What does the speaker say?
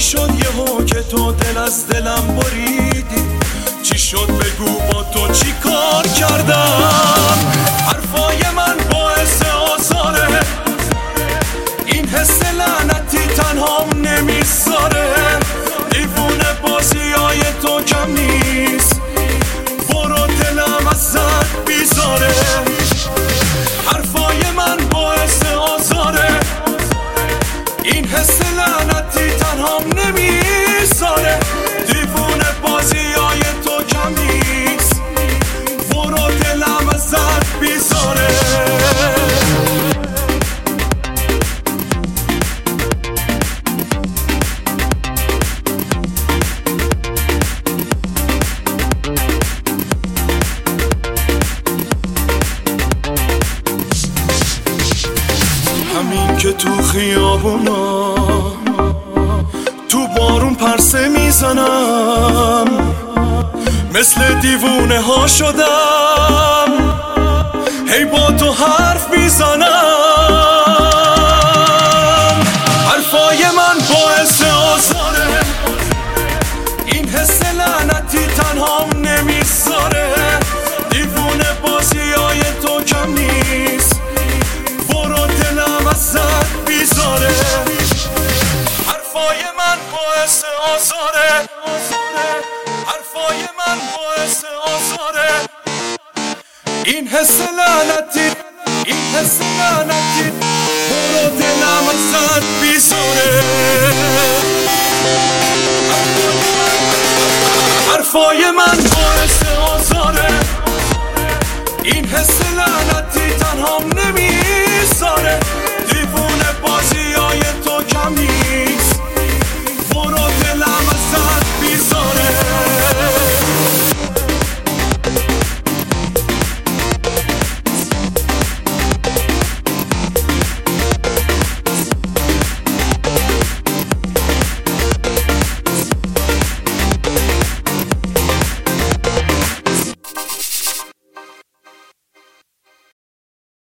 شد یهو که تو دل از دلم بریدی؟ چی شد بگو با تو چی کار کردم؟ حرفای من باعث آزاره، این حس لعنتی تنهام نمیذاره. دیوونه بازیای تو کم نیست، برو دلم ازت بیزاره. حرفای من باعث آزاره، این حس لعنتی تنهام نمیذاره. دیوونه بازیای تو کم نیست، برو دلم ازت بیزاره. همین که تو خیابونا تو بارون پرسه میزنم، مثل دیوونه ها شدم، هی با تو حرف میزنم. حرفای من باعث آزاره، این حس لعنتی تنهام نمیذاره. دیوونه بازیای تو کم نیست، برو دلم ازت بیزاره. حرفای من باعث آزاره، حرفای من باعث آزاره. این حس لعنتی، این حس لعنتی، برو دلم ازت بیزاره. حرفای من باعث آزاره، این حس لعنتی تنهام نمیذاره.